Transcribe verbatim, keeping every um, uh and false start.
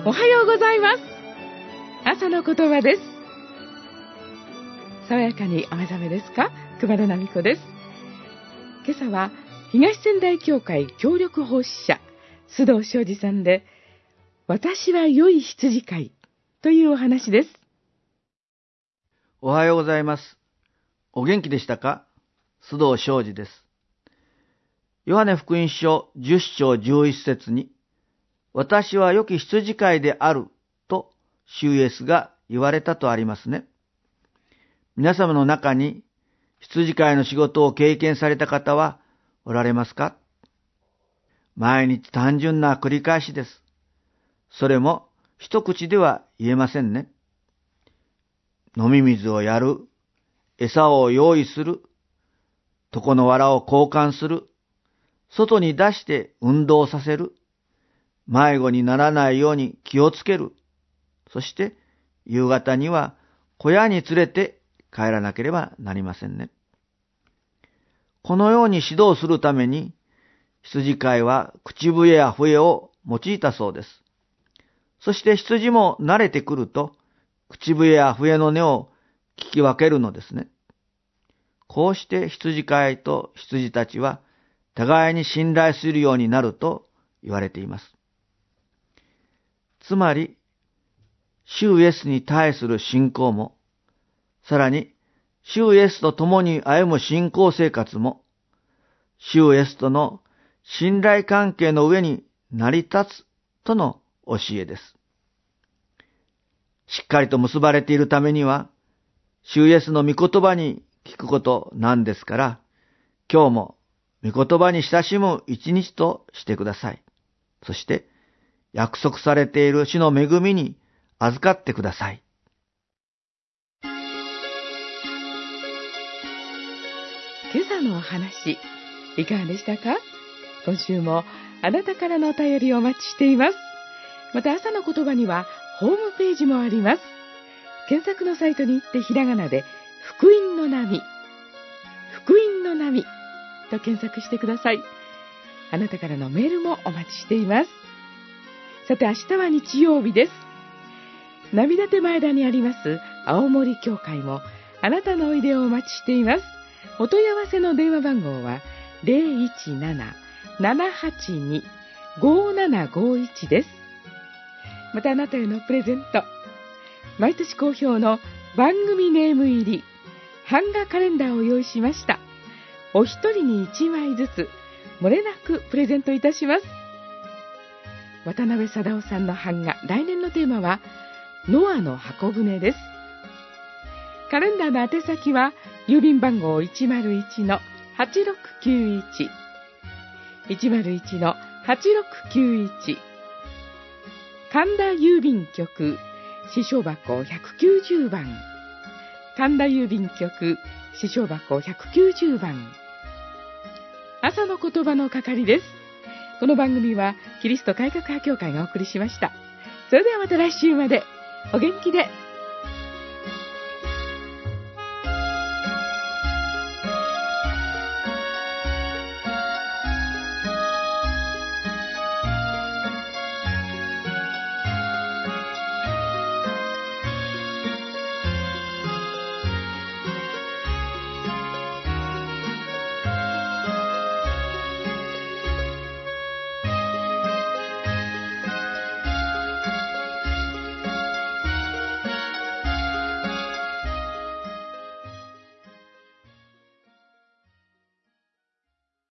おはようございます。朝の言葉です。爽やかにお目覚めですか？熊田奈美子です。今朝は東仙台教会協力奉仕者須藤昌司さんで、私は良い羊飼いというお話です。 おはようございます。お元気でしたか？須藤昌司です。ヨハネ福音書じゅっ章じゅういち節に、私は良き羊飼いであると主イエスが言われたとありますね。皆様の中に羊飼いの仕事を経験された方はおられますか？毎日単純な繰り返しです。それも一口では言えませんね。飲み水をやる、餌を用意する、床の藁を交換する、外に出して運動させる、迷子にならないように気をつける、そして夕方には小屋に連れて帰らなければなりませんね。このように指導するために、羊飼いは口笛や笛を用いたそうです。そして羊も慣れてくると、口笛や笛の音を聞き分けるのですね。こうして羊飼いと羊たちは互いに信頼するようになると言われています。つまり、主イエスに対する信仰も、さらに主イエスと共に歩む信仰生活も、主イエスとの信頼関係の上に成り立つとの教えです。しっかりと結ばれているためには、主イエスの御言葉に聞くことなんですから、今日も御言葉に親しむ一日としてください。そして、約束されている主の恵みに預かってください。 今朝のお話、いかがでしたか？今週もあなたからのお便りをお待ちしています。また朝の言葉にはホームページもあります。検索のサイトに行ってひらがなで福音の波、福音の波と検索してください。あなたからのメールもお待ちしています。さて明日は日曜日です。波立前田にあります青森教会もあなたのおいでをお待ちしています。お問い合わせの電話番号は ゼロいちなな ななはちに ごーななごーいち です。またあなたへのプレゼント、毎年好評の番組ネーム入り版画カレンダーを用意しました。お一人に一枚ずつ漏れなくプレゼントいたします。渡辺貞夫さんの版画、来年のテーマはノアの箱舟です。カレンダーの宛先は郵便番号 いちまるいちのはちろくきゅういち いちまるいちのはちろくきゅういち、神田郵便局支所箱ひゃくきゅうじゅうばん、神田郵便局支所箱ひゃくきゅうじゅうばん、朝の言葉の係です。この番組はキリスト改革派教会がお送りしました。それではまた来週までお元気で。